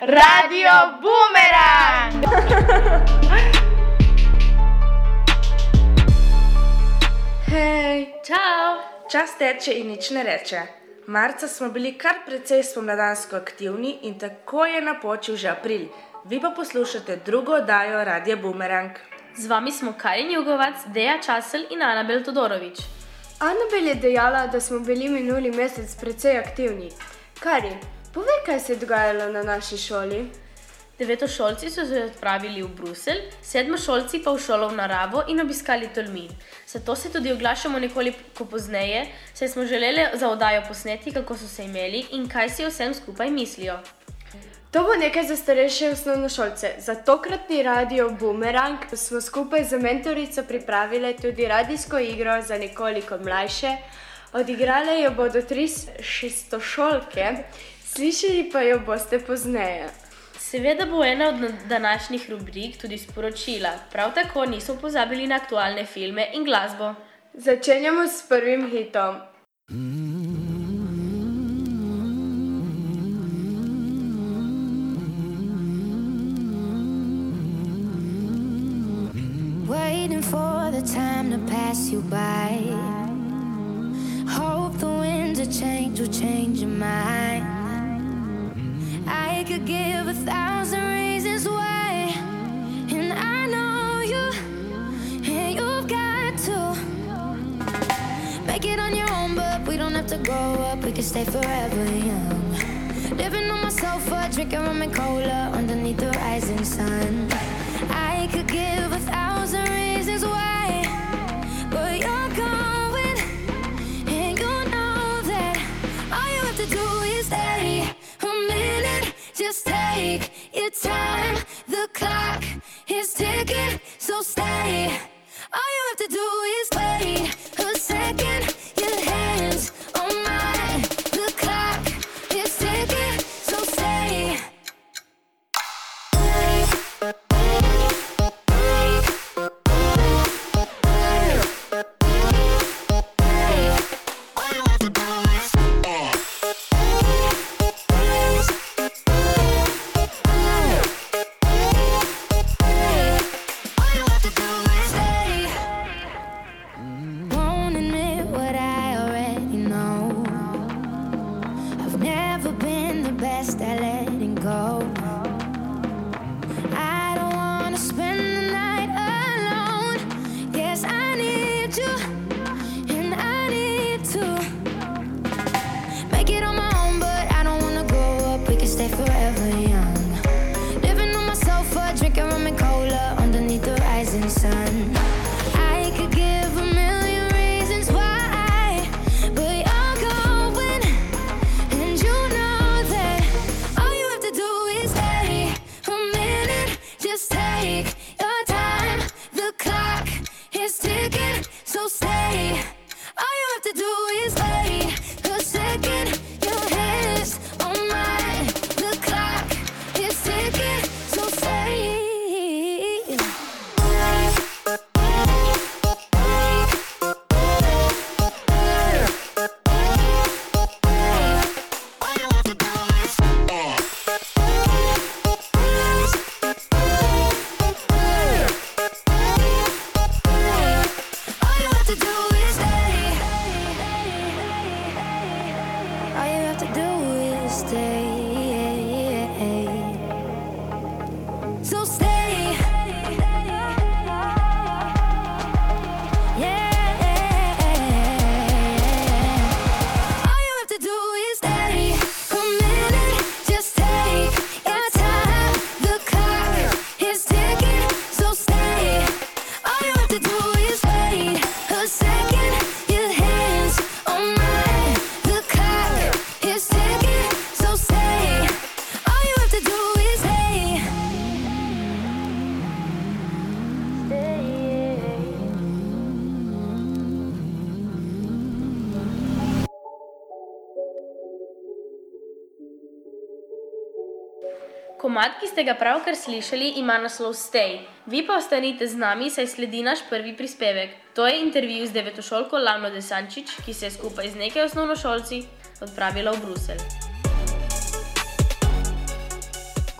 Radio Boomerang! Hej! Čau! Čas teče in nič ne reče. Marca smo bili kar precej spomladansko aktivni in tako je napočil že april. Vi pa poslušate drugo oddajo Radia Boomerang. Z vami smo Karin Jugovac, Deja Časel in Anabel Todorović. Anabel je dejala, da smo bili minuli mesec precej aktivni. Karin, povej, kaj se je dogajalo na naši šoli? Devetošolci so se odpravili v Bruselj, sedmošolci pa v šolo v naravo in obiskali Tolmin. Zato se tudi oglašamo nekoliko pozneje, saj smo želeli za oddajo posneti, kako so se imeli in kaj si o vsem skupaj mislijo. To bo nekaj za starejše osnovnošolce. Za tokratni Radio Boomerang smo skupaj z mentorico pripravili tudi radijsko igro za nekoliko mlajše. Odigrale jo bodo 3 šestošolke, slišali pa jo boste pozneje. Seveda bo ena od današnjih rubrik tudi sporočila. Prav tako nismo pozabili na aktualne filme in glasbo. Začenjamo s prvim hitom. Waiting for the time to pass you by. Hope the winds of change will change your mind. I could give 1,000 reasons why, and I know you, and you've got to make it on your own, but we don't have to grow up, we can stay forever young. Living on my sofa, drinking rum and cola underneath the rising sun. I could give 1,000 reasons why, but you're going, and you know that all you have to do is stay a minute. Just take your time, the clock is ticking, so stay. All you have to do is wait a second, your hands on mine. The clock is ticking, so stay. Komad, ki ste ga pravkar slišali, ima naslov Stay. Vi pa ostanite z nami, saj sledi naš prvi prispevek. To je intervju z devetošolko Lavno Desančič, ki se je skupaj z nekaj osnovnošolci odpravila v Bruselj.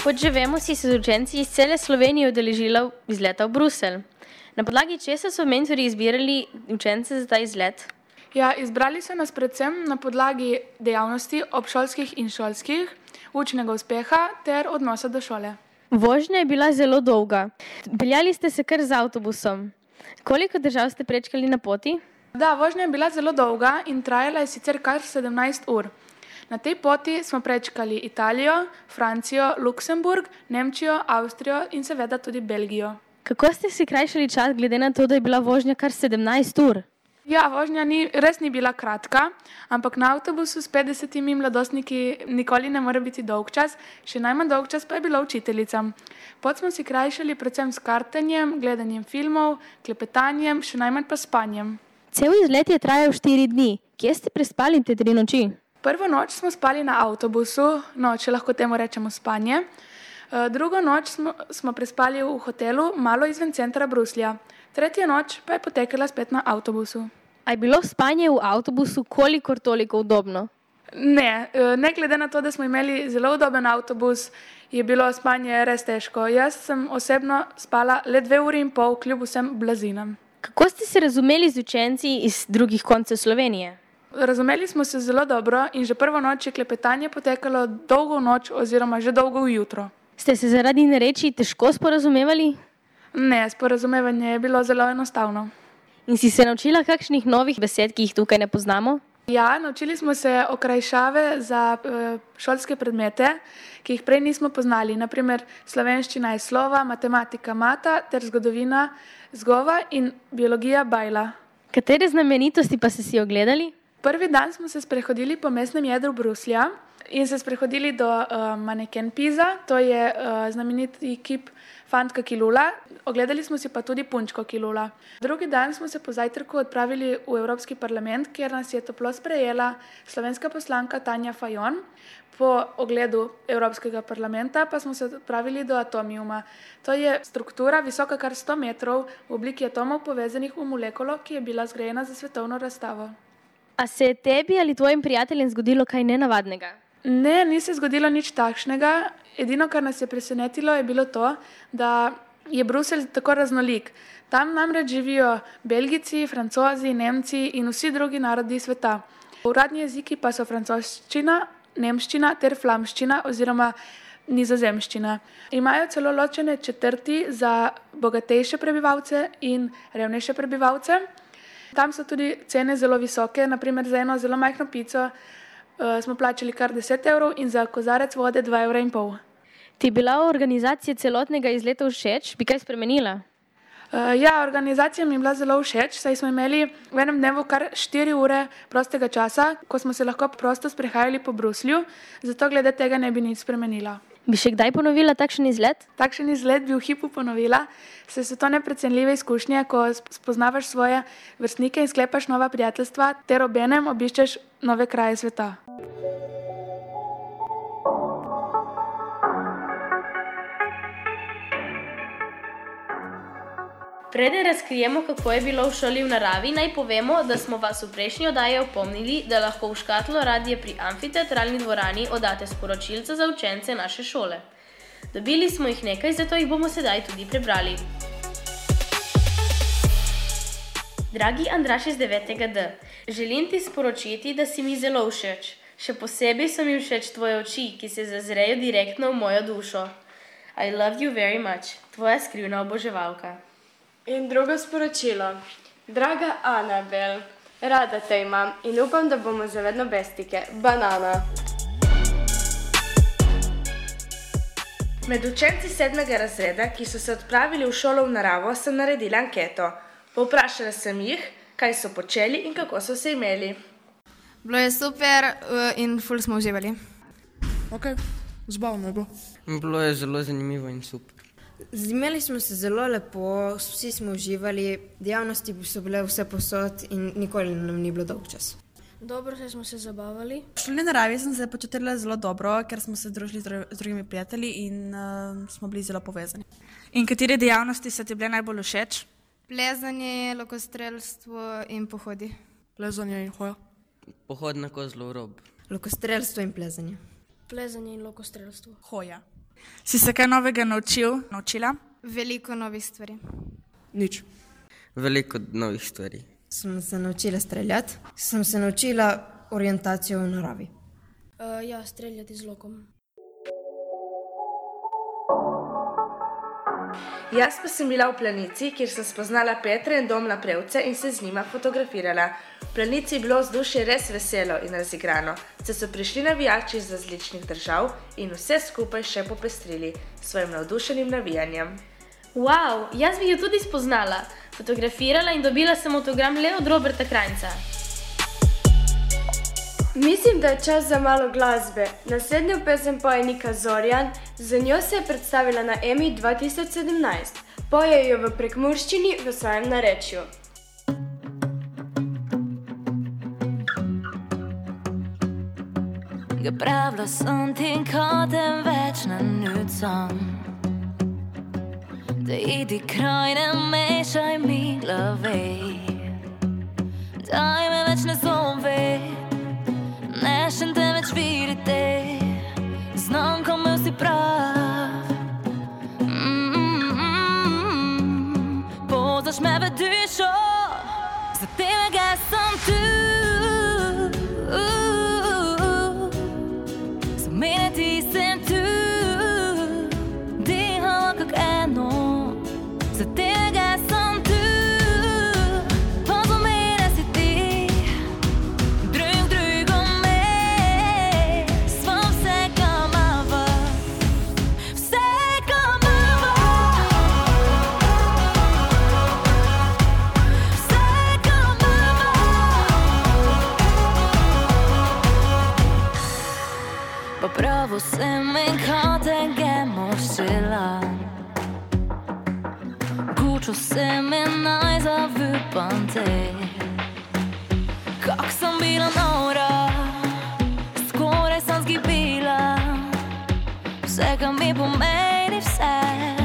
Kot že vemo, si se z učenci iz cele Slovenije udeležila izleta v Bruselj. Na podlagi česa so mentorji izbirali učence za ta izlet? Ja, izbrali so nas predvsem na podlagi dejavnosti obšolskih in šolskih, učnega uspeha ter odnosa do šole. Vožnja je bila zelo dolga. Peljali ste se kar z avtobusom. Koliko držav ste prečkali na poti? Da, vožnja je bila zelo dolga in trajala je sicer kar 17 ur. Na tej poti smo prečkali Italijo, Francijo, Luksemburg, Nemčijo, Avstrijo in seveda tudi Belgijo. Kako ste si krajšali čas, glede na to, da je bila vožnja kar 17 ur? Ja, vožnja res ni bila kratka, ampak na avtobusu s 50 mladostniki nikoli ne more biti dolg čas, še najmanj dolg čas pa je bila učiteljicam. Pot smo si krajšali predvsem s kartanjem, gledanjem filmov, klepetanjem, še najmanj pa spanjem. Cel izlet je trajal 4 dni. Kje ste prespali te 3 noči? Prvo noč smo spali na avtobusu, no, če lahko temu rečemo spanje. Drugo noč smo prespali v hotelu malo izven centra Bruslja. Tretja noč pa je potekala spet na avtobusu. A je bilo spanje v avtobusu kolikor toliko udobno? Ne glede na to, da smo imeli zelo udoben avtobus, je bilo spanje res težko. Jaz sem osebno spala le 2 uri in pol, kljub vsem blazinam. Kako ste se razumeli z učenci iz drugih koncev Slovenije? Razumeli smo se zelo dobro in že prvo noč je klepetanje potekalo dolgo noč oziroma že dolgo jutro. Ste se zaradi narečij težko sporazumevali? Ne, sporazumevanje je bilo zelo enostavno. In si se naučila kakšnih novih besed, ki jih tukaj ne poznamo? Ja, naučili smo se okrajšave za šolske predmete, ki jih prej nismo poznali. Naprimer, slovenščina je slova, matematika mata ter zgodovina zgova in biologija bajla. Katere znamenitosti pa ste si ogledali? Prvi dan smo se sprehodili po mestnem jedru Bruslja in se sprehodili do maneken Pisa, to je znameniti kip fantka, ki lula. Ogledali smo si pa tudi punčko, ki lula. Drugi dan smo se po zajtrku odpravili v Evropski parlament, kjer nas je toplo sprejela slovenska poslanka Tanja Fajon. Po ogledu Evropskega parlamenta pa smo se odpravili do Atomiuma. To je struktura visoka kar 100 metrov v obliki atomov povezanih v molekulo, ki je bila zgrajena za svetovno razstavo. A se je tebi ali tvojim prijateljem zgodilo kaj nenavadnega? Ne, ni se zgodilo nič takšnega. Edino, kar nas je presenetilo, je bilo to, da je Bruselj tako raznolik. Tam namreč živijo Belgijci, Francozi, Nemci in vsi drugi narodi sveta. Uradni jeziki pa so francoščina, nemščina ter flamščina oziroma nizozemščina. Imajo celo ločene četrti za bogatejše prebivalce in revnejše prebivalce. Tam so tudi cene zelo visoke, naprimer za eno zelo majhno pico smo plačali kar 10 evrov in za kozarec vode 2,5 evra. Ti je bila organizacija celotnega izleta všeč? Bi kaj spremenila? Ja, organizacija mi je bila zelo všeč, saj smo imeli v enem dnevu kar 4 ure prostega časa, ko smo se lahko prosto sprehajali po Bruslju, zato glede tega ne bi nič spremenila. Bi še kdaj ponovila takšen izlet? Takšen izlet bi v hipu ponovila, saj so to neprecenljive izkušnje, ko spoznavaš svoje vrstnike in sklepaš nova prijateljstva ter obenem obiščeš nove kraje sveta. Preden razkrijemo, kako je bilo v šoli v naravi, naj povemo, da smo vas v prejšnji oddaji opomnili, da lahko v škatlo radija pri amfiteatralni dvorani oddate sporočilca za učence naše šole. Dobili smo jih nekaj, zato jih bomo sedaj tudi prebrali. Dragi Andraš iz 9.d, želim ti sporočiti, da si mi zelo všeč. Še posebej so mi všeč tvoje oči, ki se zazrejo direktno v mojo dušo. I love you very much, tvoja skrivna oboževalka. In drugo sporočilo. Draga Anabel, rada te imam in upam, da bomo zavedno bestike. Banana. Med učenci 7. razreda, ki so se odpravili v šolo v naravo, sem naredila anketo. Povprašala sem jih, kaj so počeli in kako so se imeli. Bilo je super in ful smo uživali. Ok, zabavno je bilo. Bilo je zelo zanimivo in super. Imeli smo se zelo lepo, vsi smo uživali, dejavnosti so bile vse posod in nikoli nam ni bilo dolg čas. Dobro, saj smo se zabavali. V šolni naravi sem se počutila zelo dobro, ker smo se družili z drugimi prijatelji in smo bili zelo povezani. In katere dejavnosti so ti bile najbolj všeč? Plezanje, lokostrelstvo in pohodi. Plezanje in hoja. Pohod na kozlov rob. Lokostrelstvo in plezanje. Plezanje in lokostrelstvo. Hoja. Si se kaj novega naučila? Veliko novih stvari. Nič. Veliko novih stvari. Sem se naučila streljati, sem se naučila orientacijo v naravi. Ja, streljati z lokom. Jaz pa sem bila v Planici, kjer sem spoznala Petra in Domna Prevce in se z njima fotografirala. V Planici je bilo vzdušje res veselo in razigrano, saj so prišli navijači iz različnih držav in vse skupaj še popestrili s svojim navdušenim navijanjem. Wow, jaz bi jo tudi spoznala, fotografirala in dobila sem avtogram le od Roberta Krajnca. Mislim, da je čas za malo glasbe. Naslednjo pesem poje Nika Zorjan, za njo se je predstavila na EMI 2017. Poje jo v prekmurščini v svojem narečju. Jeg pravler sådan din korten večna nytsom. Det er de krøjne mesjer i min glave. Daj med večne zove. Nežen te več vidite, znam komel si prav. Poznaš me v dušo, za tega sem tu. Za mene ti sem tu, dihamo kak eno, za tega sem tu. Pravo sem in kotenge moščila. Gučo sem in najzavupan te. Kak sem bila nora, skoraj sem zgibila. Vse, kar mi pomeni vse.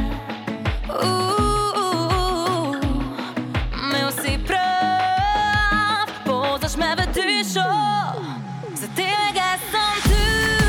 Imel si prav, poznaš me v dušo, za tega sem tu.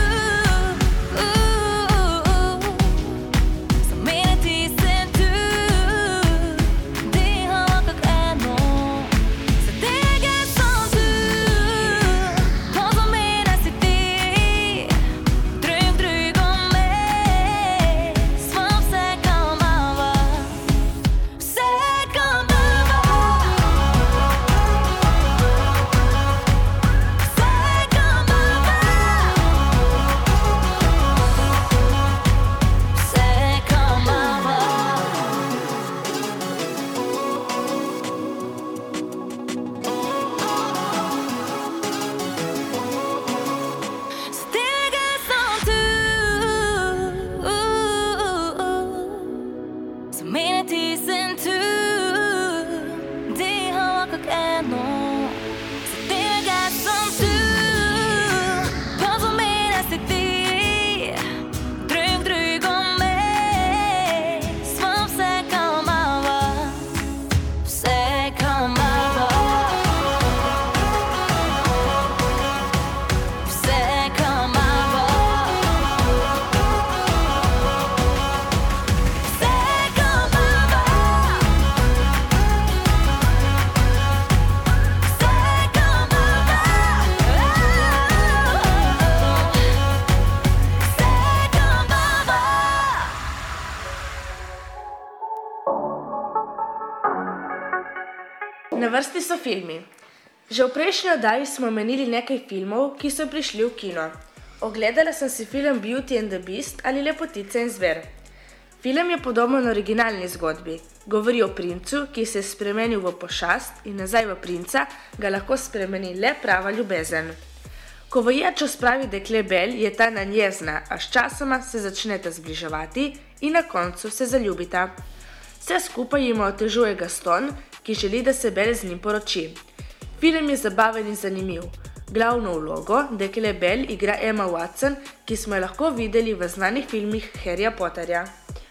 Na vrsti so filmi. Že v prejšnji oddaji smo omenili nekaj filmov, ki so prišli v kino. Ogledala sem si film Beauty and the Beast ali Lepotica in zver. Film je podoben originalni zgodbi. Govori o princu, ki se je spremenil v pošast in nazaj v princa ga lahko spremeni le prava ljubezen. Ko v ječo spravi dekle Belle, je ta nanjezna, a sčasoma se začneta zbliževati in na koncu se zaljubita. Vse skupaj jima otežuje Gaston, ki želi, da se Belle z njim poroči. Film je zabaven in zanimiv. Glavno vlogo dekle Belle igra Emma Watson, ki smo jo lahko videli v znanih filmih Harryja Potterja.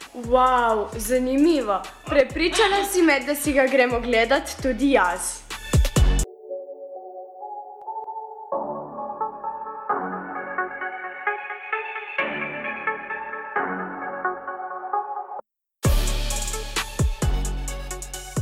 Wow, zanimivo. Prepričala si me, da si ga gremo gledat tudi jaz.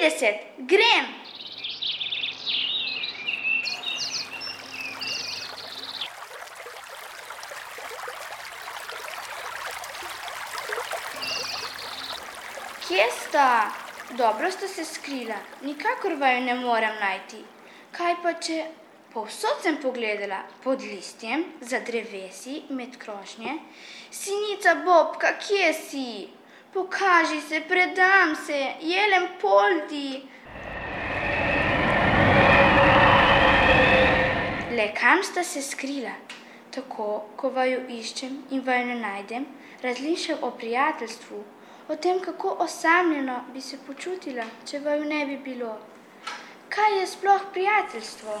30, grem! Kje sta? Dobro sta se skrila, nikakor vaju ne morem najti. Kaj pa če? Povsod sem pogledala, pod listjem, za drevesi, med krošnje. Sinica Bobka, kje si? Pokaži se, predam se, Jelen Poldi. Le kam sta se skrila? Tako, ko vaju iščem in vaju ne najdem, razmišljam o prijateljstvu, o tem, kako osamljeno bi se počutila, če vaju ne bi bilo. Kaj je sploh prijateljstvo?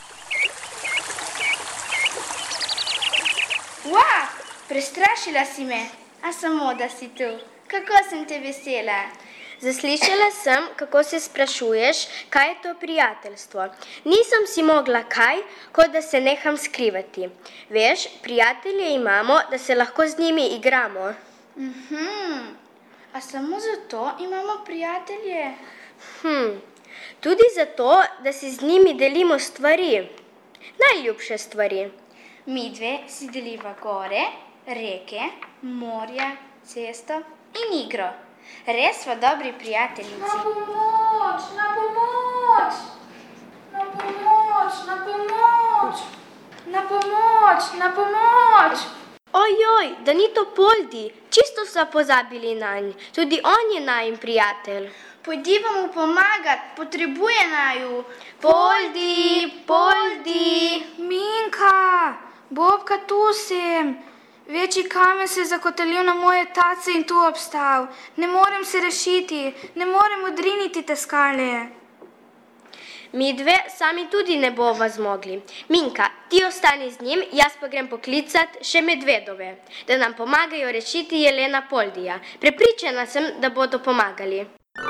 Prestrašila si me, a samo da si tu. Kako sem te vesela. Zaslišala sem, kako se sprašuješ, kaj je to prijateljstvo. Nisem si mogla kaj, kot da se neham skrivati. Veš, prijatelje imamo, da se lahko z njimi igramo. A samo zato imamo prijatelje? Tudi zato, da si z njimi delimo stvari. Najljubše stvari. Midve si deliva gore, reke, morja, cesto in igro. Res sva dobri prijateljici. Na pomoč, na pomoč! Na pomoč, na pomoč! Na pomoč, na pomoč! Ojoj, da ni to Poldi, čisto sva pozabili nanj. Tudi on je najin prijatelj. Pojdiva mu pomagat, potrebuje naju. Poldi, Poldi! Minka, Bobka, tu sem. Večji kamen se je zakotalil na moje tace in tu obstal. Ne morem se rešiti, ne morem odriniti te skale. Midve sami tudi ne bova zmogli. Minka, ti ostani z njim, jaz pa grem poklicat še medvedove, da nam pomagajo rešiti Jelena Poldija. Prepričana sem, da bodo pomagali.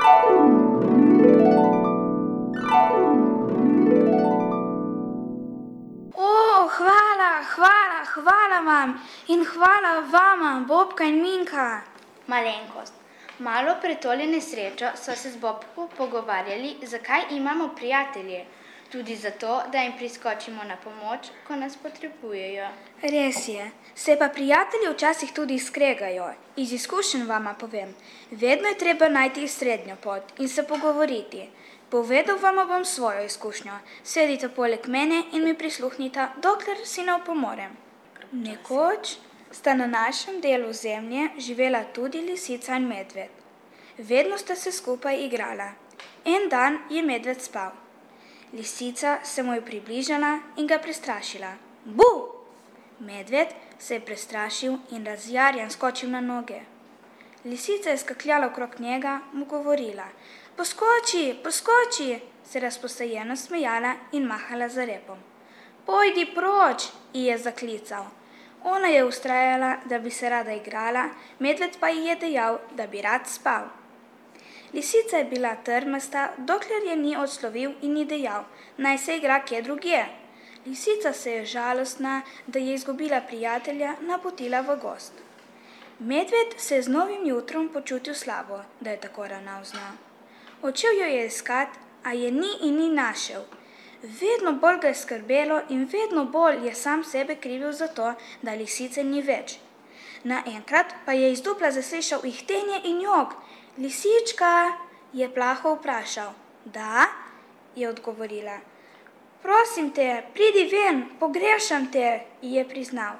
Hvala vam in hvala vama, Bobka in Minka. Malenkost. Malo pred tole nesrečo so se z Bobko pogovarjali, zakaj imamo prijatelje. Tudi zato, da jim priskočimo na pomoč, ko nas potrebujejo. Res je, se pa prijatelji včasih tudi skregajo. Iz izkušenj vama povem, vedno je treba najti srednjo pot in se pogovoriti. Povedal vama bom svojo izkušnjo. Sedite poleg mene in mi prisluhnite, dokler si ne opomorem. Nekoč sta na našem delu zemlje živela tudi lisica in medved. Vedno sta se skupaj igrala. En dan je medved spal. Lisica se mu je približala in ga prestrašila. Bu! Medved se je prestrašil in razjarjen skočil na noge. Lisica je skakljala okrog njega, mu govorila. Poskoči, poskoči, se razposajeno smejala in mahala za repom. Pojdi proč, ji je zaklical. Ona je vztrajala, da bi se rada igrala, medved pa ji je dejal, da bi rad spal. Lisica je bila trmasta, dokler je ni odslovil in ni dejal, naj se igra kje drugje. Lisica se je žalostna, da je izgubila prijatelja, napotila v gozd. Medved se je z novim jutrom počutil slabo, da je tako ravnal z njo. Odšel jo je iskat, a je ni in ni našel. Vedno bolj ga je skrbelo in vedno bolj je sam sebe krivil za to, da lisice ni več. Naenkrat pa je iz dupla zaslišal ihtenje in jok. Lisička, je plaho vprašal. Da, je odgovorila. Prosim te, pridi ven, pogrešam te, ji je priznal.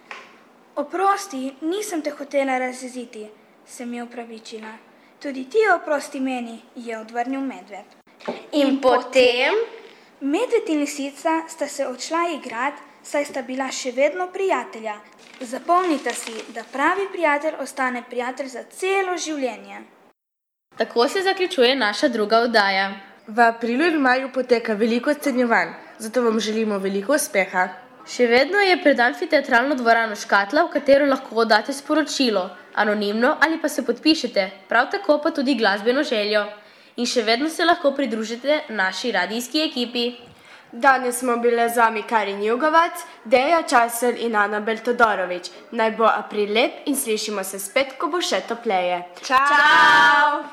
Oprosti, nisem te hotela razjeziti, se mi je opravičila. Tudi ti oprosti meni, je odvrnil medved. In potem? Medved in lisica sta se odšla igrat, saj sta bila še vedno prijatelja. Zapomnite si, da pravi prijatelj ostane prijatelj za celo življenje. Tako se zaključuje naša druga oddaja. V aprilu in maju poteka veliko ocenjevanj, zato vam želimo veliko uspeha. Še vedno je pred amfiteatralno dvorano škatla, v katero lahko oddate sporočilo, anonimno ali pa se podpišete, prav tako pa tudi glasbeno željo. In še vedno se lahko pridružite naši radijski ekipi. Danes smo bile z vami Karin Jugovac, Deja Časel in Anabel Todorović. Naj bo april lep in slišimo se spet, ko bo še topleje. Čau!